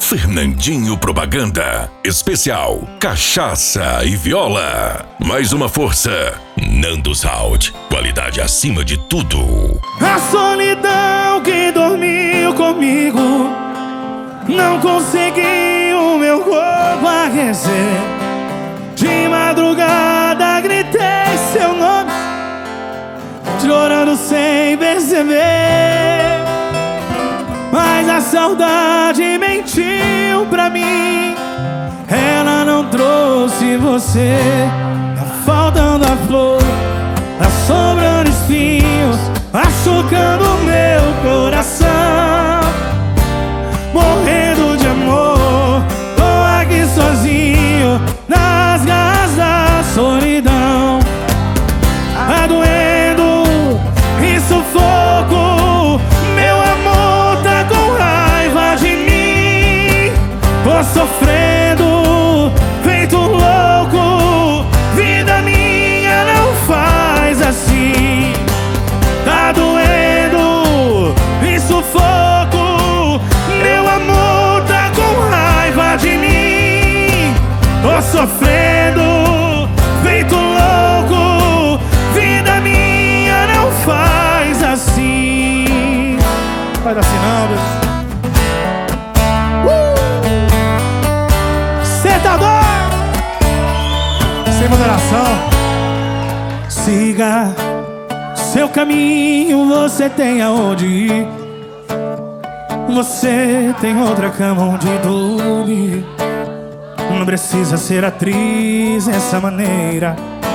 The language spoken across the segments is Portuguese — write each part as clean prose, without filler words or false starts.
Fernandinho Propaganda. Especial Cachaça e Viola. Mais uma força. Nando Sound. Qualidade acima de tudo. A solidão que dormiu comigo não conseguiu meu corpo aquecer. De madrugada gritei seu nome, chorando sem perceber. Mas a saudade mentiu pra mim, ela não trouxe você. Tá faltando a flor, tá sobrando espinhos, machucando meu coração. Morrendo de amor, tô aqui sozinho nas garras da solidão. Tá doendo e sufoco, meu amor tá com raiva de mim. Tô sofrendo, feito louco, vida minha não faz assim. Tá doendo e sufoco, meu amor tá com raiva de mim. Tô sofrendo, feito louco, vida minha não faz assim. Faz assim não, Deus. Cê tá doido? Sem moderação. Siga seu caminho, você tem aonde ir. Você tem outra cama onde dormir. Não precisa ser atriz dessa maneira.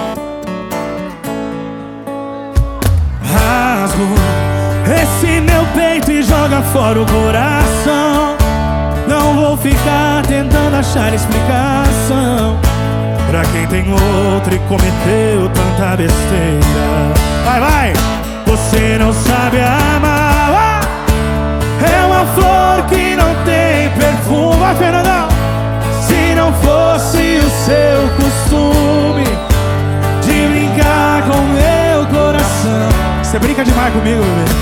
Rasgo esse meu peito e joga fora o coração. Não vou ficar tentando achar explicação pra quem tem outro e cometeu tanta besteira. Vai, vai! Você não sabe amar. É uma flor que não tem perfume. Vai, Fernandão! Se não fosse o seu costume de brincar com meu coração. Você brinca demais comigo, bebê.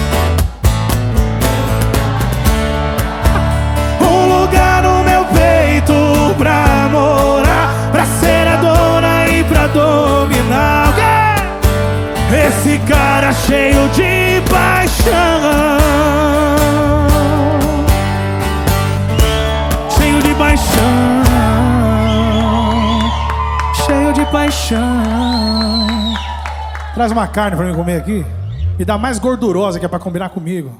Um lugar no meu peito pra morar, pra ser a dona e pra dominar. Esse cara cheio de paixão, cheio de paixão, cheio de paixão. Traz uma carne pra mim comer aqui. Me dá mais gordurosa que é pra combinar comigo.